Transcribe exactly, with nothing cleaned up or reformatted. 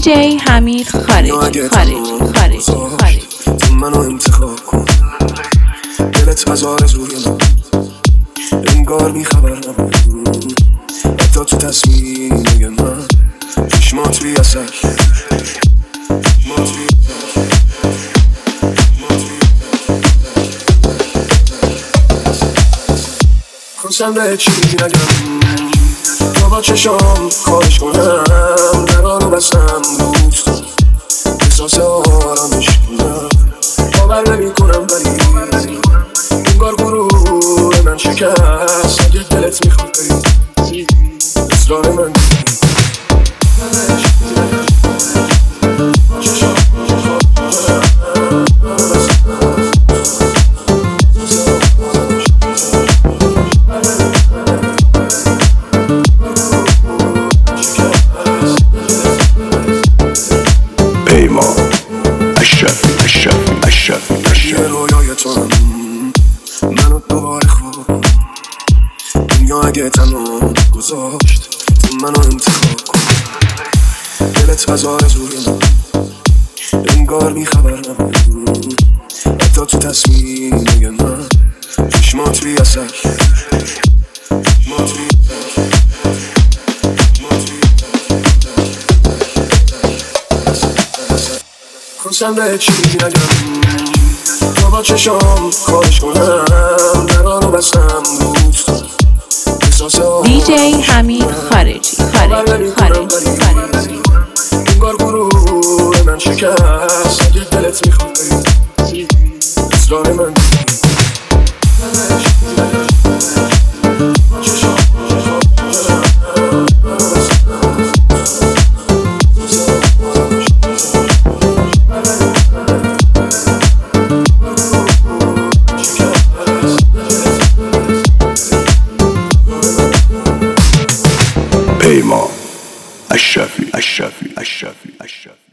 دیجی حمید خارجی خارجی خارجی خارجی تو منو انتخاب کن، دلت از آرزوی من انگار بیخبر نبود، حتی تو تصمیم من چشمات بی اثر. خواستم به چی نگم تا با چشام خواهش کنم، درارو بستم روز تو احساس آرامش کنم، باور نمی کنم ولی انگار گروه من شکست. اگه دلت میخواد بری اصرار من یه رویای تو هم منو دوباره خواب، دنیا اگه تنها گذاشت تو منو انتخاب کن، دلت از آرزوی من انگار بیخبر نبود، حتی تو تصمیم من چشمات بی اثر. خواستم به چی نگم تا با چشام خواهش کنم، درارو بستم روز تو احساس دیجی حمید خارجی خارجی خارجی خارجی انگار گروه من شکست. اگه دلت میخواد بری اصرار من پیمان اشرفی اشرفی اشرفی اشرفی